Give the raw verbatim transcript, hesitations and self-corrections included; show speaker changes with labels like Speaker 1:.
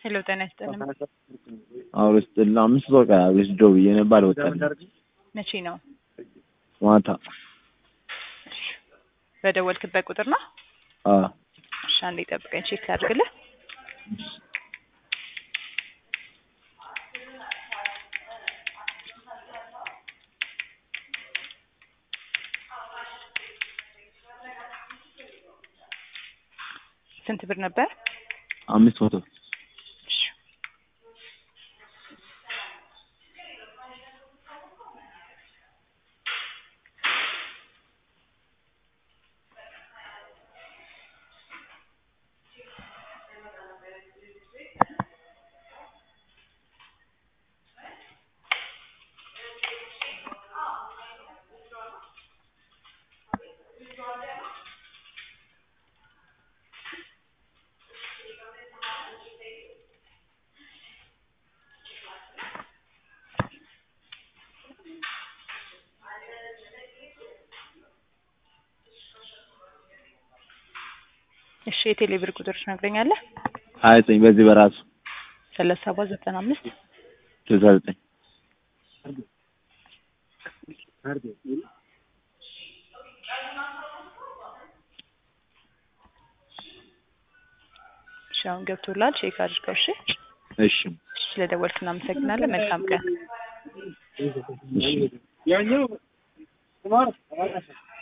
Speaker 1: ሄሎ ጤና ይስጥልኝ።
Speaker 2: አውርስ ለአምስት ወር አውርስ ደውዬ ነበር ወጣኝ።
Speaker 1: መቼ ነው?
Speaker 2: ማታ
Speaker 1: በደወልክበት ቁጥር ነው?
Speaker 2: አዎ።
Speaker 1: እሺ አንዴ ጠብቀኝ ቼክ ላድርግልህ። ስንት ብር ነበር?
Speaker 2: አምስት መቶ እሺ የቴሌ ብር ቁጥር ትነግረኛለህ? ሃያ ዘጠኝ በዚህ በራሱ
Speaker 1: ሰላሳ ሰባት ዘጠና አምስት
Speaker 2: ስልሳ ዘጠኝ
Speaker 1: ሻውን ገብቶላል ቼክ አድርገው። እሺ
Speaker 2: እሺ
Speaker 1: ስለደወልክ እናመሰግናለን። መልካም ቀን።
Speaker 2: እሺ ያኛው